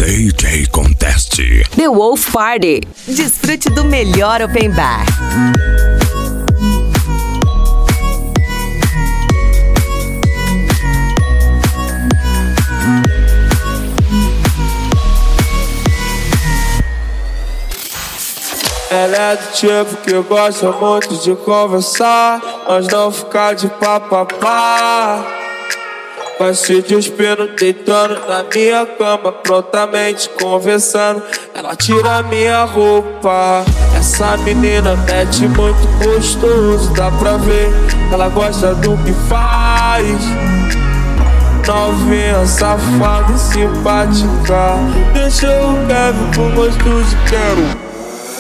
DJ Contest. The Wolf Party. Desfrute do melhor open bar. Ela é do tipo que gosta muito de conversar, mas não ficar de papapá. Vai se despindo, deitando na minha cama, prontamente conversando. Ela tira minha roupa. Essa menina mete muito gostoso, dá pra ver. Ela gosta do que faz. Novinha, safada e simpática. Deixa o Kevin com gosto de quero.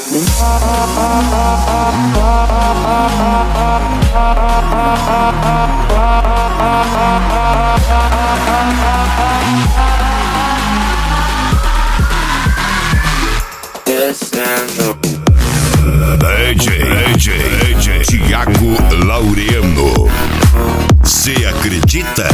DJ Thiago Laureano. Cê acredita?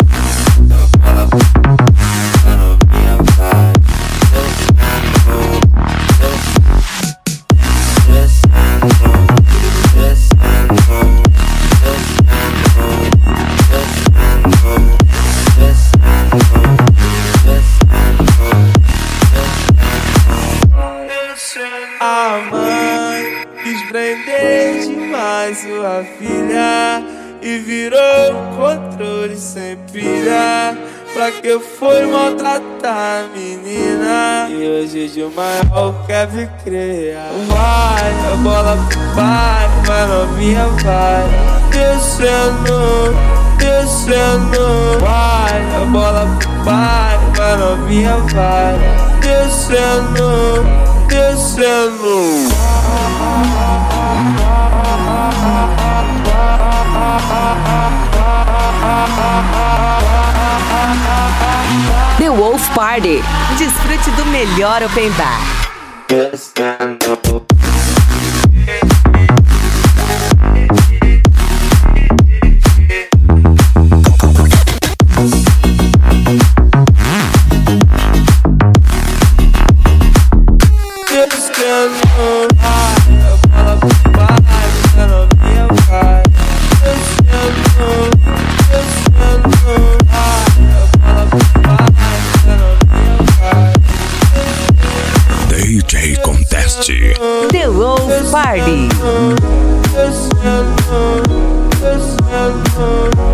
A mãe quis prender demais sua filha e virou um controle sem pilha. Pra que foi maltratar a menina? E hoje de maior quer me criar. Vai, a bola vai, vai novinha vai. Descendo, descendo. Vai, a bola vai, vai novinha vai. Descendo, descendo. The Wolf Party. Desfrute do melhor open bar. Descendo. DJ Contest. The Wolf Party. Descendo.